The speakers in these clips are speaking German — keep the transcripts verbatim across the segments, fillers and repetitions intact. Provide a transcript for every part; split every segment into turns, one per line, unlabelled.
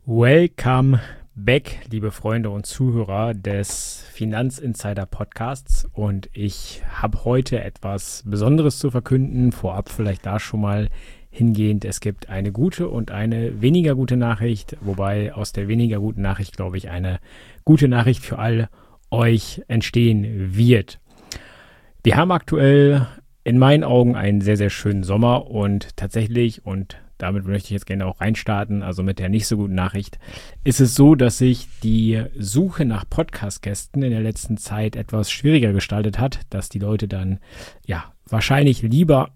Welcome back, liebe Freunde und Zuhörer des Finanzinsider Podcasts, und ich habe heute etwas Besonderes zu verkünden. Vorab vielleicht da schon mal hingehend: Es gibt eine gute und eine weniger gute Nachricht, wobei aus der weniger guten Nachricht, glaube ich, eine gute Nachricht für all euch entstehen wird. Wir haben aktuell in meinen Augen einen sehr, sehr schönen Sommer, und tatsächlich, und damit möchte ich jetzt gerne auch reinstarten, also mit der nicht so guten Nachricht, ist es so, dass sich die Suche nach Podcast-Gästen in der letzten Zeit etwas schwieriger gestaltet hat, dass die Leute dann ja wahrscheinlich lieber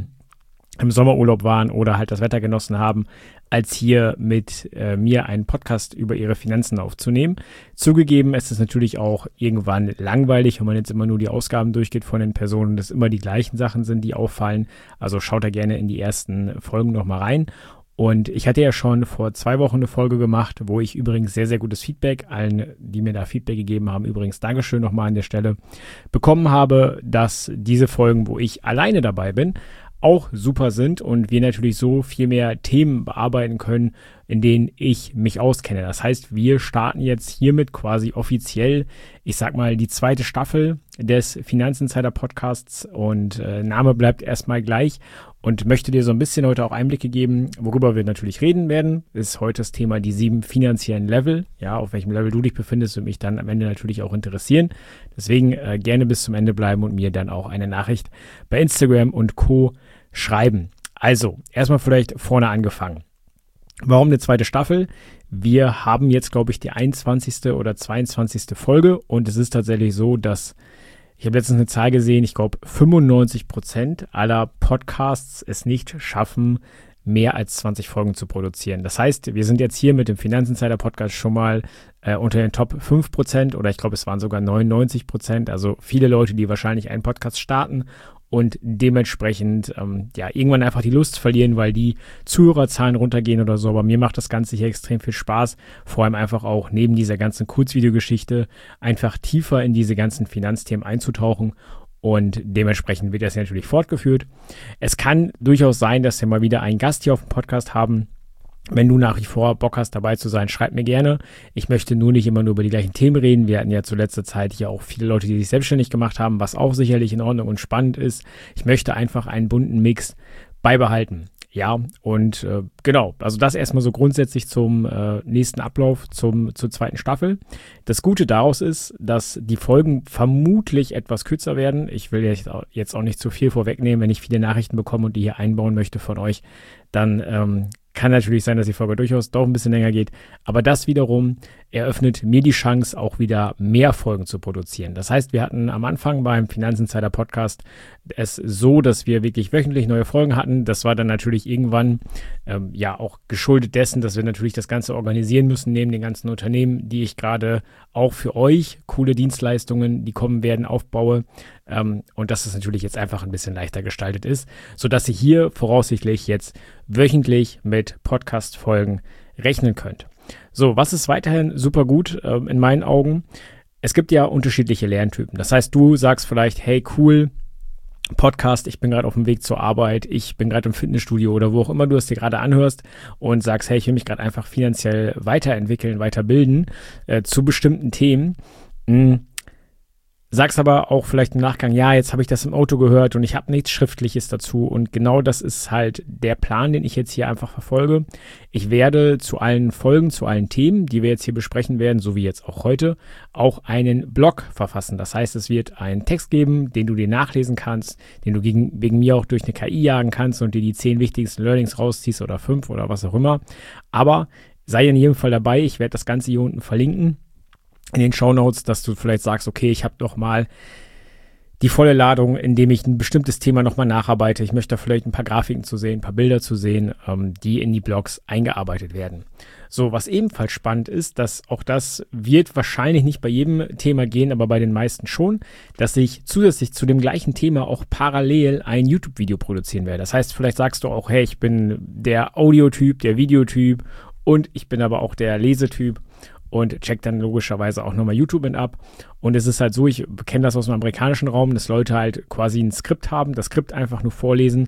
im Sommerurlaub waren oder halt das Wetter genossen haben, als hier mit äh, mir einen Podcast über ihre Finanzen aufzunehmen. Zugegeben, es ist natürlich auch irgendwann langweilig, wenn man jetzt immer nur die Ausgaben durchgeht von den Personen, dass immer die gleichen Sachen sind, die auffallen. Also schaut da gerne in die ersten Folgen nochmal rein. Und ich hatte ja schon vor zwei Wochen eine Folge gemacht, wo ich übrigens sehr, sehr gutes Feedback, allen, die mir da Feedback gegeben haben, übrigens Dankeschön nochmal an der Stelle, bekommen habe, dass diese Folgen, wo ich alleine dabei bin, auch super sind und wir natürlich so viel mehr Themen bearbeiten können, in denen ich mich auskenne. Das heißt, wir starten jetzt hiermit quasi offiziell, ich sag mal, die zweite Staffel des Finanzinsider Podcasts, und äh, Name bleibt erstmal gleich, und möchte dir so ein bisschen heute auch Einblicke geben, worüber wir natürlich reden werden. Ist heute das Thema die sieben finanziellen Level. Ja, auf welchem Level du dich befindest, würde mich dann am Ende natürlich auch interessieren. Deswegen äh, gerne bis zum Ende bleiben und mir dann auch eine Nachricht bei Instagram und Co. schreiben. Also, erstmal vielleicht vorne angefangen. Warum eine zweite Staffel? Wir haben jetzt, glaube ich, die einundzwanzigste oder zweiundzwanzigste Folge, und es ist tatsächlich so, dass ich habe letztens eine Zahl gesehen, ich glaube fünfundneunzig Prozent aller Podcasts es nicht schaffen, mehr als zwanzig Folgen zu produzieren. Das heißt, wir sind jetzt hier mit dem Finanzinsider Podcast schon mal äh, unter den Top fünf Prozent, oder ich glaube, es waren sogar neunundneunzig Prozent. Also viele Leute, die wahrscheinlich einen Podcast starten und dementsprechend ähm, ja irgendwann einfach die Lust verlieren, weil die Zuhörerzahlen runtergehen oder so. Aber mir macht das Ganze hier extrem viel Spaß, vor allem einfach auch neben dieser ganzen Kurzvideogeschichte einfach tiefer in diese ganzen Finanzthemen einzutauchen, und dementsprechend wird das ja natürlich fortgeführt. Es kann durchaus sein, dass wir mal wieder einen Gast hier auf dem Podcast haben. Wenn du nach wie vor Bock hast, dabei zu sein, schreib mir gerne. Ich möchte nur nicht immer nur über die gleichen Themen reden. Wir hatten ja zu letzter Zeit hier auch viele Leute, die sich selbstständig gemacht haben, was auch sicherlich in Ordnung und spannend ist. Ich möchte einfach einen bunten Mix beibehalten. Ja, und äh, genau, also das erstmal so grundsätzlich zum äh, nächsten Ablauf, zum, zur zweiten Staffel. Das Gute daraus ist, dass die Folgen vermutlich etwas kürzer werden. Ich will jetzt auch, jetzt auch nicht zu viel vorwegnehmen. Wenn ich viele Nachrichten bekomme und die hier einbauen möchte von euch, dann ähm, kann natürlich sein, dass die Folge durchaus doch ein bisschen länger geht, aber das wiederum eröffnet mir die Chance, auch wieder mehr Folgen zu produzieren. Das heißt, wir hatten am Anfang beim Finanzinsider Podcast es so, dass wir wirklich wöchentlich neue Folgen hatten. Das war dann natürlich irgendwann ähm, ja auch geschuldet dessen, dass wir natürlich das Ganze organisieren müssen, neben den ganzen Unternehmen, die ich gerade auch für euch, coole Dienstleistungen, die kommen werden, aufbaue. Ähm, und dass es natürlich jetzt einfach ein bisschen leichter gestaltet ist, sodass ihr hier voraussichtlich jetzt wöchentlich mit Podcast-Folgen rechnen könnt. So, was ist weiterhin super gut äh, in meinen Augen? Es gibt ja unterschiedliche Lerntypen. Das heißt, du sagst vielleicht, hey, cool, Podcast, ich bin gerade auf dem Weg zur Arbeit, ich bin gerade im Fitnessstudio oder wo auch immer du es dir gerade anhörst und sagst, hey, ich will mich gerade einfach finanziell weiterentwickeln, weiterbilden äh, zu bestimmten Themen. Mh, Sagst aber auch vielleicht im Nachgang, ja, jetzt habe ich das im Auto gehört und ich habe nichts Schriftliches dazu, und genau das ist halt der Plan, den ich jetzt hier einfach verfolge. Ich werde zu allen Folgen, zu allen Themen, die wir jetzt hier besprechen werden, so wie jetzt auch heute, auch einen Blog verfassen. Das heißt, es wird einen Text geben, den du dir nachlesen kannst, den du gegen, wegen mir auch durch eine K I jagen kannst und dir die zehn wichtigsten Learnings rausziehst oder fünf oder was auch immer. Aber sei in jedem Fall dabei, ich werde das Ganze hier unten verlinken in den Shownotes, dass du vielleicht sagst, okay, ich habe doch mal die volle Ladung, indem ich ein bestimmtes Thema nochmal nacharbeite. Ich möchte da vielleicht ein paar Grafiken zu sehen, ein paar Bilder zu sehen, ähm, die in die Blogs eingearbeitet werden. So, was ebenfalls spannend ist, dass auch das wird wahrscheinlich nicht bei jedem Thema gehen, aber bei den meisten schon, dass ich zusätzlich zu dem gleichen Thema auch parallel ein YouTube-Video produzieren werde. Das heißt, vielleicht sagst du auch, hey, ich bin der Audiotyp, der Videotyp, und ich bin aber auch der Lesetyp. Und check dann logischerweise auch nochmal YouTube mit ab. Und es ist halt so, ich kenne das aus dem amerikanischen Raum, dass Leute halt quasi ein Skript haben, das Skript einfach nur vorlesen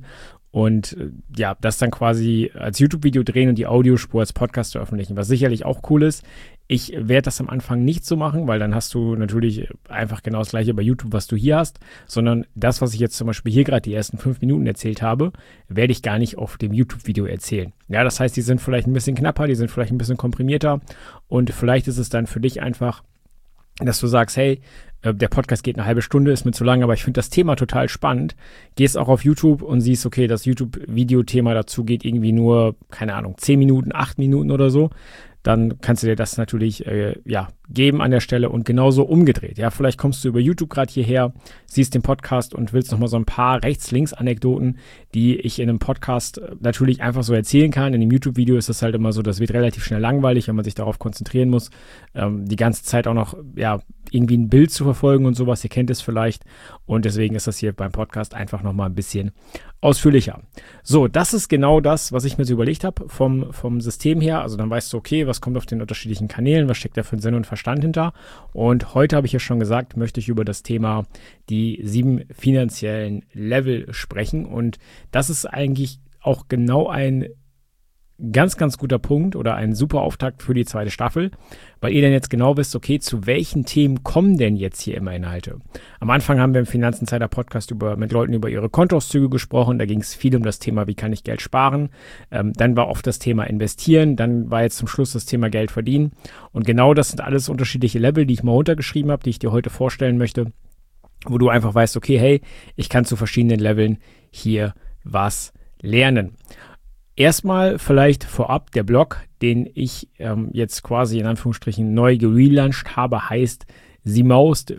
und äh, ja, das dann quasi als YouTube-Video drehen und die Audiospur als Podcast veröffentlichen, was sicherlich auch cool ist. Ich werde das am Anfang nicht so machen, weil dann hast du natürlich einfach genau das gleiche bei YouTube, was du hier hast, sondern das, was ich jetzt zum Beispiel hier gerade die ersten fünf Minuten erzählt habe, werde ich gar nicht auf dem YouTube-Video erzählen. Ja, das heißt, die sind vielleicht ein bisschen knapper, die sind vielleicht ein bisschen komprimierter und vielleicht ist es dann für dich einfach, dass du sagst, hey, der Podcast geht eine halbe Stunde, ist mir zu lang, aber ich finde das Thema total spannend. Gehst auch auf YouTube und siehst, okay, das YouTube-Video-Thema dazu geht irgendwie nur, keine Ahnung, zehn Minuten, acht Minuten oder so. Dann kannst du dir das natürlich äh, ja, geben an der Stelle und genauso umgedreht. Ja, vielleicht kommst du über YouTube gerade hierher, siehst den Podcast und willst nochmal so ein paar Rechts-Links-Anekdoten, die ich in einem Podcast natürlich einfach so erzählen kann. In dem YouTube-Video ist das halt immer so, das wird relativ schnell langweilig, wenn man sich darauf konzentrieren muss, ähm, die ganze Zeit auch noch, ja, irgendwie ein Bild zu verfolgen und sowas. Ihr kennt es vielleicht. Und deswegen ist das hier beim Podcast einfach nochmal ein bisschen ausführlicher. So, das ist genau das, was ich mir so überlegt habe vom, vom System her. Also dann weißt du, okay, was kommt auf den unterschiedlichen Kanälen, was steckt da für einen Sinn und Verstand hinter. Und heute habe ich ja schon gesagt, möchte ich über das Thema die sieben finanziellen Level sprechen. Und das ist eigentlich auch genau ein ganz, ganz guter Punkt oder ein super Auftakt für die zweite Staffel, weil ihr dann jetzt genau wisst, okay, zu welchen Themen kommen denn jetzt hier immer Inhalte? Am Anfang haben wir im Finanzinsider-Podcast über, mit Leuten über ihre Kontoauszüge gesprochen, da ging es viel um das Thema, wie kann ich Geld sparen, ähm, dann war oft das Thema investieren, dann war jetzt zum Schluss das Thema Geld verdienen und genau das sind alles unterschiedliche Level, die ich mal runtergeschrieben habe, die ich dir heute vorstellen möchte, wo du einfach weißt, okay, hey, ich kann zu verschiedenen Leveln hier was lernen. Erstmal vielleicht vorab, der Blog, den ich ähm, jetzt quasi in Anführungsstrichen neu gelauncht habe, heißt The Most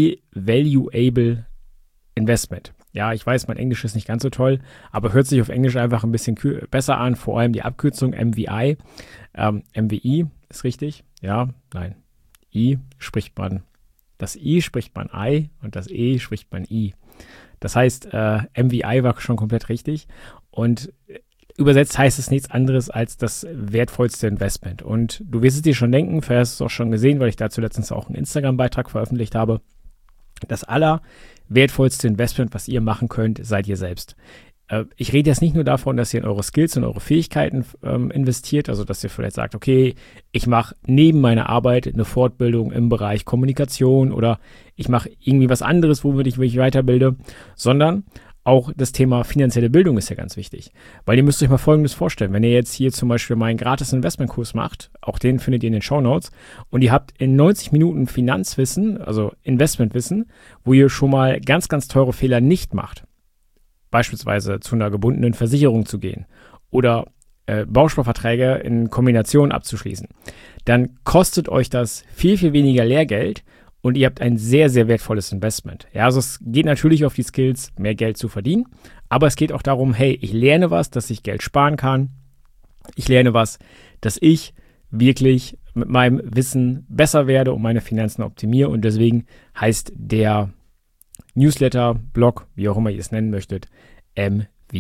Valuable Investment. Ja, ich weiß, mein Englisch ist nicht ganz so toll, aber hört sich auf Englisch einfach ein bisschen besser an, vor allem die Abkürzung M V I. Ähm, M V I ist richtig, ja, nein, I spricht man, das I spricht man I und das E spricht man I. Das heißt, äh, M V I war schon komplett richtig und übersetzt heißt es nichts anderes als das wertvollste Investment. Und du wirst es dir schon denken, vielleicht hast du es auch schon gesehen, weil ich dazu letztens auch einen Instagram-Beitrag veröffentlicht habe. Das allerwertvollste Investment, was ihr machen könnt, seid ihr selbst. Äh, ich rede jetzt nicht nur davon, dass ihr in eure Skills und eure Fähigkeiten ähm, investiert, also dass ihr vielleicht sagt, okay, ich mache neben meiner Arbeit eine Fortbildung im Bereich Kommunikation oder ich mache irgendwie was anderes, womit ich mich weiterbilde, sondern auch das Thema finanzielle Bildung ist ja ganz wichtig, weil ihr müsst euch mal Folgendes vorstellen, wenn ihr jetzt hier zum Beispiel meinen gratis Investmentkurs macht, auch den findet ihr in den Shownotes und ihr habt in neunzig Minuten Finanzwissen, also Investmentwissen, wo ihr schon mal ganz, ganz teure Fehler nicht macht, beispielsweise zu einer gebundenen Versicherung zu gehen oder äh, Bausparverträge in Kombination abzuschließen, dann kostet euch das viel, viel weniger Lehrgeld. Und ihr habt ein sehr, sehr wertvolles Investment. Ja, also es geht natürlich auf die Skills, mehr Geld zu verdienen. Aber es geht auch darum, hey, ich lerne was, dass ich Geld sparen kann. Ich lerne was, dass ich wirklich mit meinem Wissen besser werde und meine Finanzen optimiere. Und deswegen heißt der Newsletter, Blog, wie auch immer ihr es nennen möchtet, M V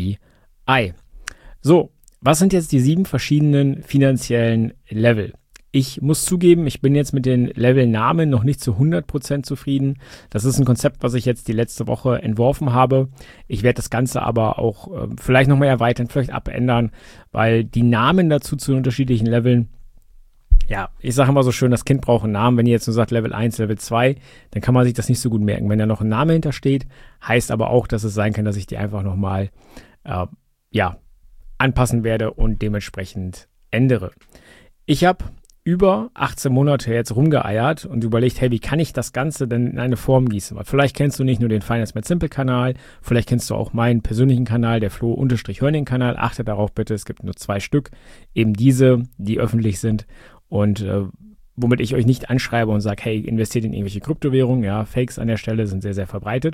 I. So, was sind jetzt die sieben verschiedenen finanziellen Level? Ich muss zugeben, ich bin jetzt mit den Levelnamen noch nicht zu hundert Prozent zufrieden. Das ist ein Konzept, was ich jetzt die letzte Woche entworfen habe. Ich werde das Ganze aber auch äh, vielleicht nochmal erweitern, vielleicht abändern, weil die Namen dazu zu unterschiedlichen Leveln, ja, ich sage immer so schön, das Kind braucht einen Namen. Wenn ihr jetzt nur sagt Level eins, Level zwei, dann kann man sich das nicht so gut merken. Wenn da noch ein Name hintersteht, heißt aber auch, dass es sein kann, dass ich die einfach nochmal äh, ja, anpassen werde und dementsprechend ändere. Ich habe über achtzehn Monate jetzt rumgeeiert und überlegt, hey, wie kann ich das Ganze denn in eine Form gießen? Weil vielleicht kennst du nicht nur den Finance Made Simple Kanal, vielleicht kennst du auch meinen persönlichen Kanal, der Flo-Hörning-Kanal. Achte darauf bitte, es gibt nur zwei Stück, eben diese, die öffentlich sind und äh, womit ich euch nicht anschreibe und sage, hey, investiert in irgendwelche Kryptowährungen. Ja, Fakes an der Stelle sind sehr, sehr verbreitet.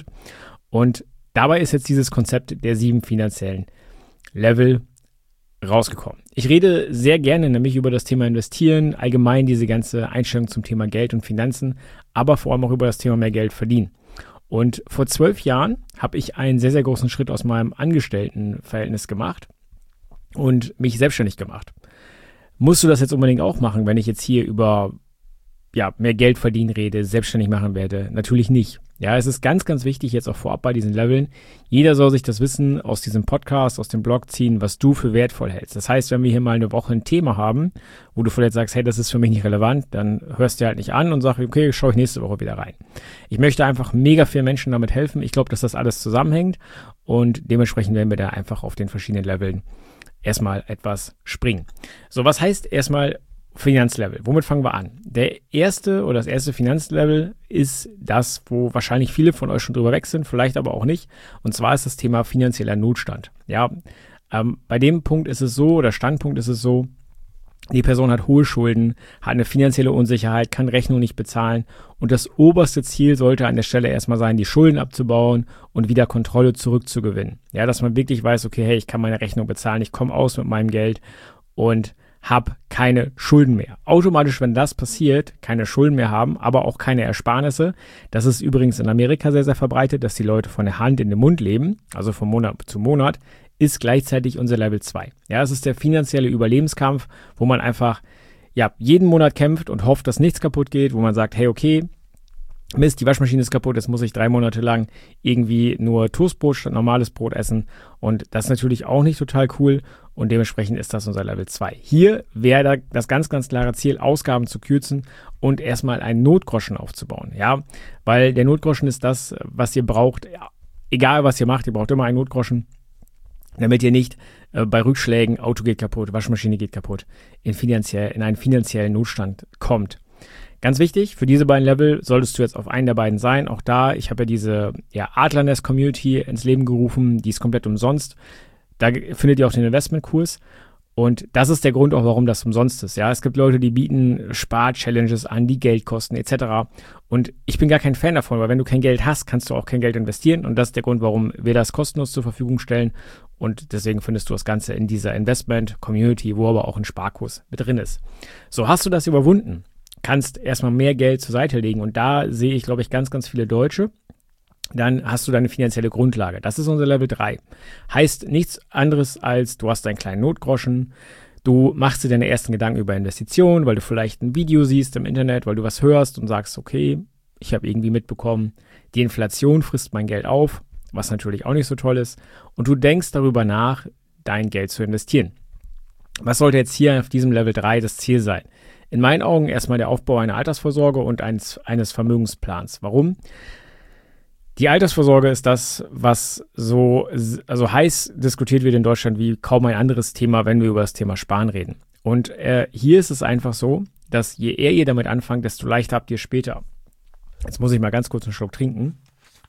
Und dabei ist jetzt dieses Konzept der sieben finanziellen Level rausgekommen. Ich rede sehr gerne nämlich über das Thema Investieren, allgemein diese ganze Einstellung zum Thema Geld und Finanzen, aber vor allem auch über das Thema mehr Geld verdienen. Und vor zwölf Jahren habe ich einen sehr, sehr großen Schritt aus meinem Angestelltenverhältnis gemacht und mich selbstständig gemacht. Musst du das jetzt unbedingt auch machen, wenn ich jetzt hier über ja, mehr Geld verdienen rede, selbstständig machen werde. Natürlich nicht. Ja, es ist ganz, ganz wichtig jetzt auch vorab bei diesen Leveln. Jeder soll sich das Wissen aus diesem Podcast, aus dem Blog ziehen, was du für wertvoll hältst. Das heißt, wenn wir hier mal eine Woche ein Thema haben, wo du vielleicht sagst, hey, das ist für mich nicht relevant, dann hörst du halt nicht an und sagst, okay, schaue ich nächste Woche wieder rein. Ich möchte einfach mega vielen Menschen damit helfen. Ich glaube, dass das alles zusammenhängt und dementsprechend werden wir da einfach auf den verschiedenen Leveln erstmal etwas springen. So, was heißt erstmal Finanzlevel? Womit fangen wir an? Der erste oder das erste Finanzlevel ist das, wo wahrscheinlich viele von euch schon drüber weg sind, vielleicht aber auch nicht. Und zwar ist das Thema finanzieller Notstand. Ja, ähm, bei dem Punkt ist es so, oder Standpunkt ist es so, die Person hat hohe Schulden, hat eine finanzielle Unsicherheit, kann Rechnung nicht bezahlen und das oberste Ziel sollte an der Stelle erstmal sein, die Schulden abzubauen und wieder Kontrolle zurückzugewinnen. Ja, dass man wirklich weiß, okay, hey, ich kann meine Rechnung bezahlen, ich komme aus mit meinem Geld und habe keine Schulden mehr. Automatisch, wenn das passiert, keine Schulden mehr haben, aber auch keine Ersparnisse. Das ist übrigens in Amerika sehr, sehr verbreitet, dass die Leute von der Hand in den Mund leben, also von Monat zu Monat, ist gleichzeitig unser Level zwei. Ja, es ist der finanzielle Überlebenskampf, wo man einfach ja jeden Monat kämpft und hofft, dass nichts kaputt geht, wo man sagt, hey, okay, Mist, die Waschmaschine ist kaputt, jetzt muss ich drei Monate lang irgendwie nur Toastbrot statt normales Brot essen und das ist natürlich auch nicht total cool und dementsprechend ist das unser Level zwei. Hier wäre das ganz, ganz klare Ziel, Ausgaben zu kürzen und erstmal einen Notgroschen aufzubauen, ja, weil der Notgroschen ist das, was ihr braucht, ja, egal was ihr macht, ihr braucht immer einen Notgroschen, damit ihr nicht äh, bei Rückschlägen, Auto geht kaputt, Waschmaschine geht kaputt, in, finanziell, in einen finanziellen Notstand kommt. Ganz wichtig, für diese beiden Level solltest du jetzt auf einen der beiden sein. Auch da, ich habe ja diese ja, Adlernest-Community ins Leben gerufen, die ist komplett umsonst. Da findet ihr auch den Investmentkurs. Und das ist der Grund auch, warum das umsonst ist. Ja, es gibt Leute, die bieten Spar-Challenges an, die Geld kosten et cetera. Und ich bin gar kein Fan davon, weil wenn du kein Geld hast, kannst du auch kein Geld investieren. Und das ist der Grund, warum wir das kostenlos zur Verfügung stellen. Und deswegen findest du das Ganze in dieser Investment-Community, wo aber auch ein Sparkurs mit drin ist. So, hast du das überwunden? Kannst erstmal mehr Geld zur Seite legen und da sehe ich, glaube ich, ganz, ganz viele Deutsche, dann hast du deine finanzielle Grundlage. Das ist unser Level drei. Heißt nichts anderes als, du hast deinen kleinen Notgroschen, du machst dir deine ersten Gedanken über Investitionen, weil du vielleicht ein Video siehst im Internet, weil du was hörst und sagst, okay, ich habe irgendwie mitbekommen, die Inflation frisst mein Geld auf, was natürlich auch nicht so toll ist und du denkst darüber nach, dein Geld zu investieren. Was sollte jetzt hier auf diesem Level drei das Ziel sein? In meinen Augen erstmal der Aufbau einer Altersvorsorge und eines, eines Vermögensplans. Warum? Die Altersvorsorge ist das, was so also heiß diskutiert wird in Deutschland wie kaum ein anderes Thema, wenn wir über das Thema Sparen reden. Und äh, hier ist es einfach so, dass je eher ihr damit anfangt, desto leichter habt ihr später. Jetzt muss ich mal ganz kurz einen Schluck trinken.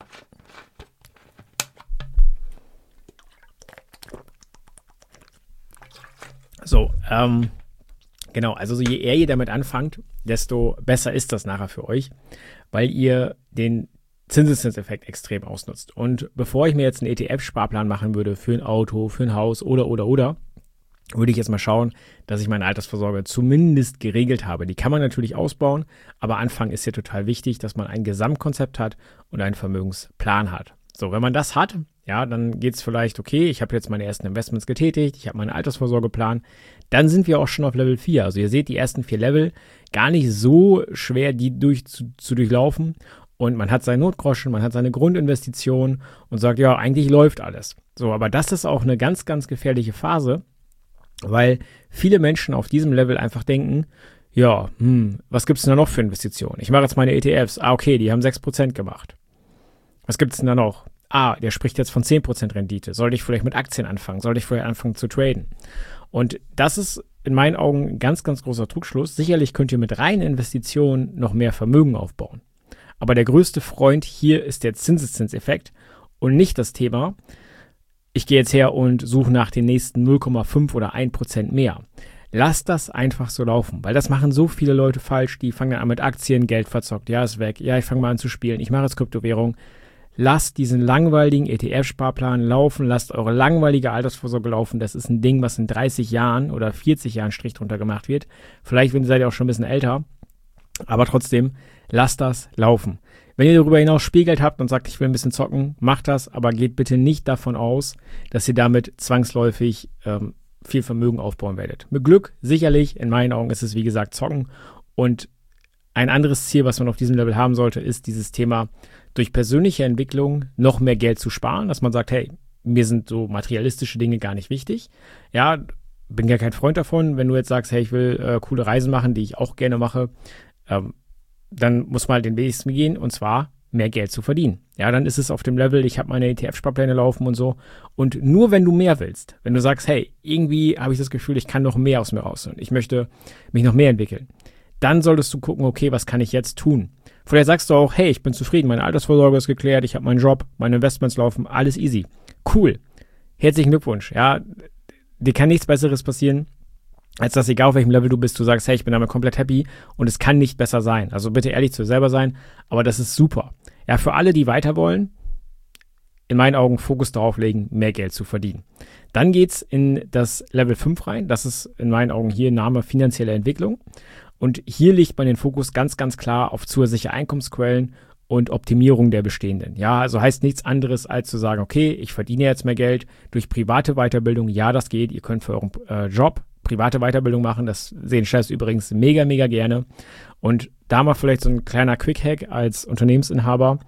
So, ähm, genau, also je eher ihr damit anfangt, desto besser ist das nachher für euch, weil ihr den Zinseszinseffekt extrem ausnutzt. Und bevor ich mir jetzt einen E T F-Sparplan machen würde für ein Auto, für ein Haus oder, oder, oder, würde ich jetzt mal schauen, dass ich meine Altersvorsorge zumindest geregelt habe. Die kann man natürlich ausbauen, aber Anfang ist hier total wichtig, dass man ein Gesamtkonzept hat und einen Vermögensplan hat. So, wenn man das hat, ja, dann geht es vielleicht, okay, ich habe jetzt meine ersten Investments getätigt, ich habe meinen Altersvorsorgeplan, dann sind wir auch schon auf Level vier. Also ihr seht die ersten vier Level gar nicht so schwer, die durch, zu, zu durchlaufen und man hat seinen Notgroschen, man hat seine Grundinvestition und sagt, ja, eigentlich läuft alles. So, aber das ist auch eine ganz, ganz gefährliche Phase, weil viele Menschen auf diesem Level einfach denken, ja, hm, was gibt es denn da noch für Investitionen? Ich mache jetzt meine E T Fs, ah, okay, die haben sechs Prozent gemacht. Was gibt es denn da noch? Ah, der spricht jetzt von zehn Prozent Rendite. Sollte ich vielleicht mit Aktien anfangen? Sollte ich vielleicht anfangen zu traden? Und das ist in meinen Augen ein ganz, ganz großer Trugschluss. Sicherlich könnt ihr mit reinen Investitionen noch mehr Vermögen aufbauen. Aber der größte Freund hier ist der Zinseszinseffekt und nicht das Thema, ich gehe jetzt her und suche nach den nächsten null Komma fünf oder ein Prozent mehr. Lasst das einfach so laufen, weil das machen so viele Leute falsch, die fangen dann an mit Aktien, Geld verzockt, ja, ist weg, ja, ich fange mal an zu spielen, ich mache jetzt Kryptowährung. Lasst diesen langweiligen E T F-Sparplan laufen, lasst eure langweilige Altersvorsorge laufen. Das ist ein Ding, was in dreißig Jahren oder vierzig Jahren Strich drunter gemacht wird. Vielleicht seid ihr auch schon ein bisschen älter, aber trotzdem, lasst das laufen. Wenn ihr darüber hinaus Spielgeld habt und sagt, ich will ein bisschen zocken, macht das, aber geht bitte nicht davon aus, dass ihr damit zwangsläufig ähm, viel Vermögen aufbauen werdet. Mit Glück, sicherlich, in meinen Augen ist es wie gesagt zocken und ein anderes Ziel, was man auf diesem Level haben sollte, ist dieses Thema, durch persönliche Entwicklung noch mehr Geld zu sparen, dass man sagt, hey, mir sind so materialistische Dinge gar nicht wichtig. Ja, bin ja kein Freund davon, wenn du jetzt sagst, hey, ich will äh, coole Reisen machen, die ich auch gerne mache, ähm, dann muss man halt den Weg gehen, und zwar mehr Geld zu verdienen. Ja, dann ist es auf dem Level, ich habe meine E T F-Sparpläne laufen und so. Und nur wenn du mehr willst, wenn du sagst, hey, irgendwie habe ich das Gefühl, ich kann noch mehr aus mir raus und ich möchte mich noch mehr entwickeln, dann solltest du gucken, okay, was kann ich jetzt tun? Vielleicht sagst du auch, hey, ich bin zufrieden, meine Altersvorsorge ist geklärt, ich habe meinen Job, meine Investments laufen, alles easy. Cool. Herzlichen Glückwunsch. Ja, dir kann nichts Besseres passieren, als dass, egal auf welchem Level du bist, du sagst, hey, ich bin damit komplett happy und es kann nicht besser sein. Also bitte ehrlich zu dir selber sein, aber das ist super. Ja, für alle, die weiter wollen, in meinen Augen Fokus darauf legen, mehr Geld zu verdienen. Dann geht's in das Level fünf rein. Das ist in meinen Augen hier Name finanzielle Entwicklung. Und hier legt man den Fokus ganz, ganz klar auf zusätzliche Einkommensquellen und Optimierung der bestehenden. Ja, also heißt nichts anderes, als zu sagen, okay, ich verdiene jetzt mehr Geld durch private Weiterbildung. Ja, das geht. Ihr könnt für euren äh, Job private Weiterbildung machen. Das sehen Chefs übrigens mega, mega gerne. Und da mal vielleicht so ein kleiner Quick-Hack als Unternehmensinhaber.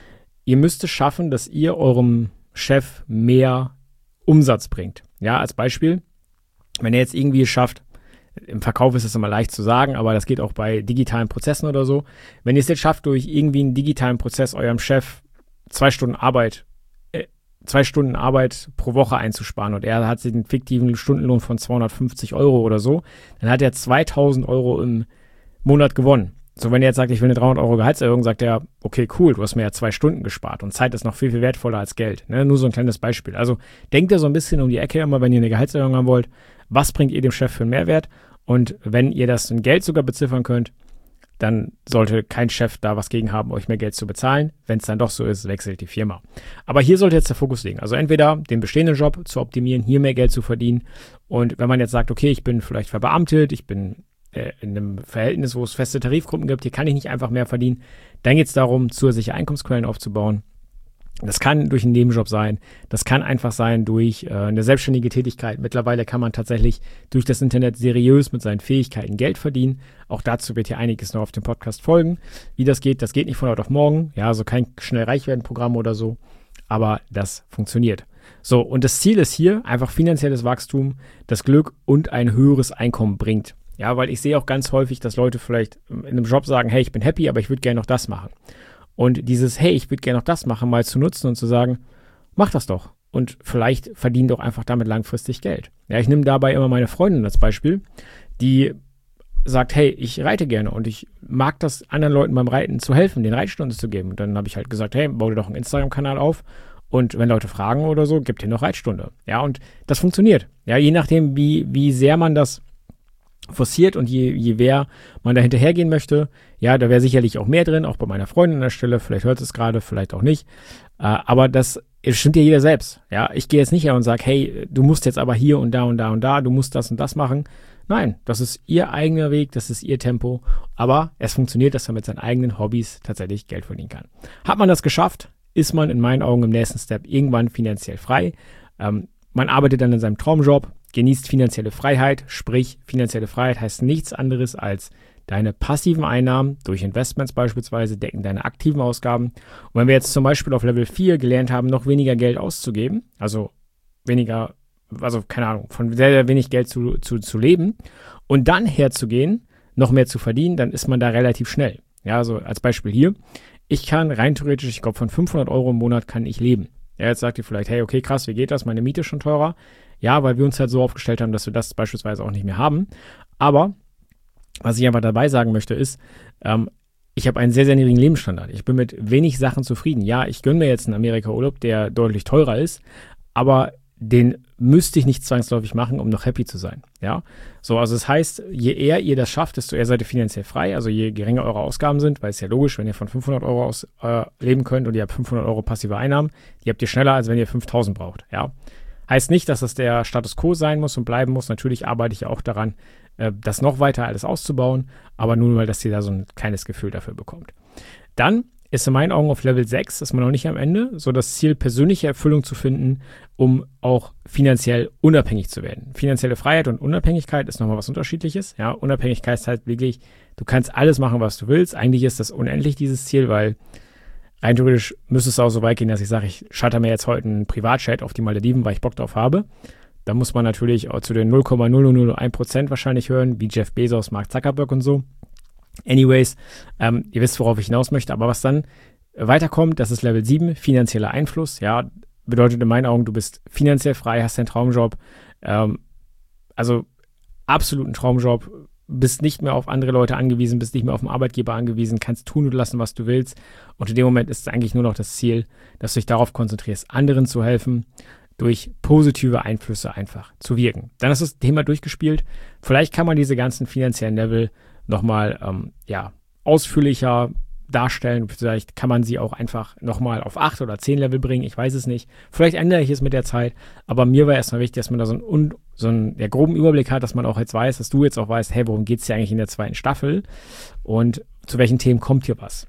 Ihr müsst es schaffen, dass ihr eurem Chef mehr Umsatz bringt. Ja, als Beispiel, wenn ihr jetzt irgendwie es schafft, im Verkauf ist es immer leicht zu sagen, aber das geht auch bei digitalen Prozessen oder so. Wenn ihr es jetzt schafft, durch irgendwie einen digitalen Prozess eurem Chef zwei Stunden Arbeit, äh, zwei Stunden Arbeit pro Woche einzusparen und er hat sich einen fiktiven Stundenlohn von zweihundertfünfzig Euro oder so, dann hat er zweitausend Euro im Monat gewonnen. So, wenn er jetzt sagt, ich will eine dreihundert Euro Gehaltserhöhung, sagt er, okay, cool, du hast mir ja zwei Stunden gespart und Zeit ist noch viel, viel wertvoller als Geld. Ne? Nur so ein kleines Beispiel. Also denkt ihr so ein bisschen um die Ecke immer, wenn ihr eine Gehaltserhöhung haben wollt, was bringt ihr dem Chef für einen Mehrwert? Und wenn ihr das in Geld sogar beziffern könnt, dann sollte kein Chef da was gegen haben, euch mehr Geld zu bezahlen. Wenn es dann doch so ist, wechselt die Firma. Aber hier sollte jetzt der Fokus liegen. Also entweder den bestehenden Job zu optimieren, hier mehr Geld zu verdienen. Und wenn man jetzt sagt, okay, ich bin vielleicht verbeamtet, ich bin äh, in einem Verhältnis, wo es feste Tarifgruppen gibt, hier kann ich nicht einfach mehr verdienen, dann geht es darum, zusätzliche Einkommensquellen aufzubauen. Das kann durch einen Nebenjob sein, das kann einfach sein durch äh, eine selbstständige Tätigkeit. Mittlerweile kann man tatsächlich durch das Internet seriös mit seinen Fähigkeiten Geld verdienen. Auch dazu wird hier einiges noch auf dem Podcast folgen. Wie das geht, das geht nicht von heute auf morgen. Ja, also kein schnell reich werden Programm oder so, aber das funktioniert. So, und das Ziel ist hier einfach finanzielles Wachstum, das Glück und ein höheres Einkommen bringt. Ja, weil ich sehe auch ganz häufig, dass Leute vielleicht in einem Job sagen, hey, ich bin happy, aber ich würde gerne noch das machen. Und dieses, hey, ich würde gerne noch das machen, mal zu nutzen und zu sagen, mach das doch. Und vielleicht verdien doch einfach damit langfristig Geld. Ja, ich nehme dabei immer meine Freundin als Beispiel, die sagt, hey, ich reite gerne und ich mag das, anderen Leuten beim Reiten zu helfen, den Reitstunden zu geben. Und dann habe ich halt gesagt, hey, bau dir doch einen Instagram-Kanal auf und wenn Leute fragen oder so, gib dir noch Reitstunde. Ja, und das funktioniert. Ja, je nachdem, wie, wie sehr man das forciert und je, je mehr man da hinterhergehen möchte, ja, da wäre sicherlich auch mehr drin, auch bei meiner Freundin an der Stelle, vielleicht hört es gerade, vielleicht auch nicht, äh, aber das stimmt ja jeder selbst, ja, ich gehe jetzt nicht her und sage, hey, du musst jetzt aber hier und da und da und da, du musst das und das machen, nein, das ist ihr eigener Weg, das ist ihr Tempo, aber es funktioniert, dass man mit seinen eigenen Hobbys tatsächlich Geld verdienen kann. Hat man das geschafft, ist man in meinen Augen im nächsten Step irgendwann finanziell frei, ähm, man arbeitet dann in seinem Traumjob, genießt finanzielle Freiheit, sprich finanzielle Freiheit heißt nichts anderes als deine passiven Einnahmen durch Investments beispielsweise decken deine aktiven Ausgaben. Und wenn wir jetzt zum Beispiel auf Level vier gelernt haben, noch weniger Geld auszugeben, also weniger, also keine Ahnung, von sehr, sehr wenig Geld zu, zu, zu leben und dann herzugehen, noch mehr zu verdienen, dann ist man da relativ schnell. Ja, also als Beispiel hier, ich kann rein theoretisch, ich glaube von fünfhundert Euro im Monat kann ich leben. Ja, jetzt sagt ihr vielleicht, hey, okay, krass, wie geht das? Meine Miete ist schon teurer. Ja, weil wir uns halt so aufgestellt haben, dass wir das beispielsweise auch nicht mehr haben. Aber was ich einfach dabei sagen möchte ist, ähm, ich habe einen sehr, sehr niedrigen Lebensstandard. Ich bin mit wenig Sachen zufrieden. Ja, ich gönne mir jetzt einen Amerika-Urlaub, der deutlich teurer ist, aber den müsste ich nicht zwangsläufig machen, um noch happy zu sein. Ja, so, also das heißt, je eher ihr das schafft, desto eher seid ihr finanziell frei, also je geringer eure Ausgaben sind, weil es ja logisch, wenn ihr von fünfhundert Euro aus äh, leben könnt und ihr habt fünfhundert Euro passive Einnahmen, die habt ihr schneller, als wenn ihr fünftausend braucht. Ja, heißt nicht, dass das der Status Quo sein muss und bleiben muss. Natürlich arbeite ich ja auch daran, äh, das noch weiter alles auszubauen, aber nur, weil dass ihr da so ein kleines Gefühl dafür bekommt. Dann ist in meinen Augen auf Level sechs, ist man noch nicht am Ende, so das Ziel, persönliche Erfüllung zu finden, um auch finanziell unabhängig zu werden. Finanzielle Freiheit und Unabhängigkeit ist nochmal was Unterschiedliches. Ja, Unabhängigkeit ist halt wirklich, du kannst alles machen, was du willst. Eigentlich ist das unendlich, dieses Ziel, weil rein theoretisch müsste es auch so weit gehen, dass ich sage, ich schalte mir jetzt heute einen Privatchat auf die Malediven, weil ich Bock drauf habe. Da muss man natürlich auch zu den null Komma null null null eins Prozent wahrscheinlich hören, wie Jeff Bezos, Mark Zuckerberg und so. Anyways, ähm, ihr wisst, worauf ich hinaus möchte, aber was dann weiterkommt, das ist Level sieben, finanzieller Einfluss. Ja, bedeutet in meinen Augen, du bist finanziell frei, hast deinen Traumjob, ähm, also absoluten Traumjob, bist nicht mehr auf andere Leute angewiesen, bist nicht mehr auf den Arbeitgeber angewiesen, kannst tun und lassen, was du willst. Und in dem Moment ist es eigentlich nur noch das Ziel, dass du dich darauf konzentrierst, anderen zu helfen, durch positive Einflüsse einfach zu wirken. Dann ist das Thema durchgespielt. Vielleicht kann man diese ganzen finanziellen Level nochmal ähm, ja, ausführlicher darstellen. Vielleicht kann man sie auch einfach nochmal auf acht oder zehn Level bringen. Ich weiß es nicht. Vielleicht ändere ich es mit der Zeit. Aber mir war erstmal wichtig, dass man da so einen, so einen ja, groben Überblick hat, dass man auch jetzt weiß, dass du jetzt auch weißt, hey, worum geht es hier eigentlich in der zweiten Staffel und zu welchen Themen kommt hier was.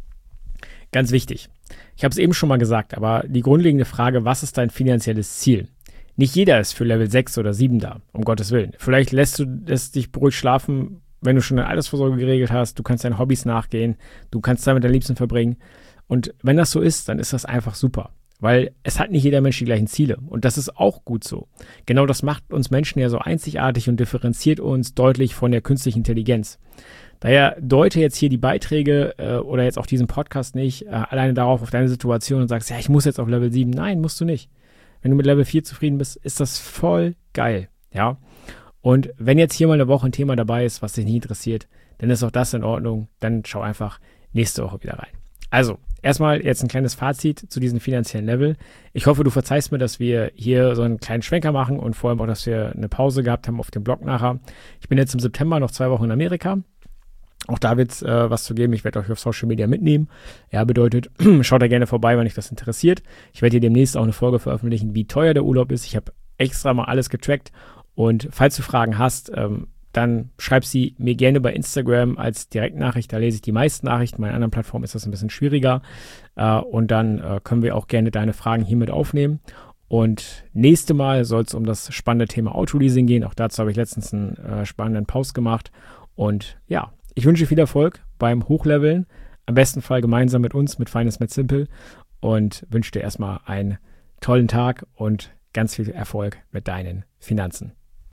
Ganz wichtig. Ich habe es eben schon mal gesagt, aber die grundlegende Frage, was ist dein finanzielles Ziel? Nicht jeder ist für Level sechs oder sieben da, um Gottes Willen. Vielleicht lässt du es dich beruhigt schlafen, wenn du schon eine Altersvorsorge geregelt hast, du kannst deinen Hobbys nachgehen, du kannst Zeit mit deinen Liebsten verbringen. Und wenn das so ist, dann ist das einfach super. Weil es hat nicht jeder Mensch die gleichen Ziele. Und das ist auch gut so. Genau das macht uns Menschen ja so einzigartig und differenziert uns deutlich von der künstlichen Intelligenz. Daher deute jetzt hier die Beiträge äh, oder jetzt auch diesen Podcast nicht äh, alleine darauf auf deine Situation und sagst, ja, ich muss jetzt auf Level sieben. Nein, musst du nicht. Wenn du mit Level vier zufrieden bist, ist das voll geil. Ja. Und wenn jetzt hier mal eine Woche ein Thema dabei ist, was dich nicht interessiert, dann ist auch das in Ordnung. Dann schau einfach nächste Woche wieder rein. Also, erstmal jetzt ein kleines Fazit zu diesem finanziellen Level. Ich hoffe, du verzeihst mir, dass wir hier so einen kleinen Schwenker machen und vor allem auch, dass wir eine Pause gehabt haben auf dem Blog nachher. Ich bin jetzt im September noch zwei Wochen in Amerika. Auch da wird es äh, was zu geben. Ich werde euch auf Social Media mitnehmen. Ja, bedeutet, schaut da gerne vorbei, wenn euch das interessiert. Ich werde hier demnächst auch eine Folge veröffentlichen, wie teuer der Urlaub ist. Ich habe extra mal alles getrackt. Und falls du Fragen hast, ähm, dann schreib sie mir gerne bei Instagram als Direktnachricht. Da lese ich die meisten Nachrichten. Bei anderen Plattformen ist das ein bisschen schwieriger. Äh, und dann äh, können wir auch gerne deine Fragen hiermit aufnehmen. Und nächste Mal soll es um das spannende Thema Autoleasing gehen. Auch dazu habe ich letztens einen äh, spannenden Post gemacht. Und ja, ich wünsche viel Erfolg beim Hochleveln. Am besten Fall gemeinsam mit uns, mit Finance Made Simple. Und wünsche dir erstmal einen tollen Tag und ganz viel Erfolg mit deinen Finanzen.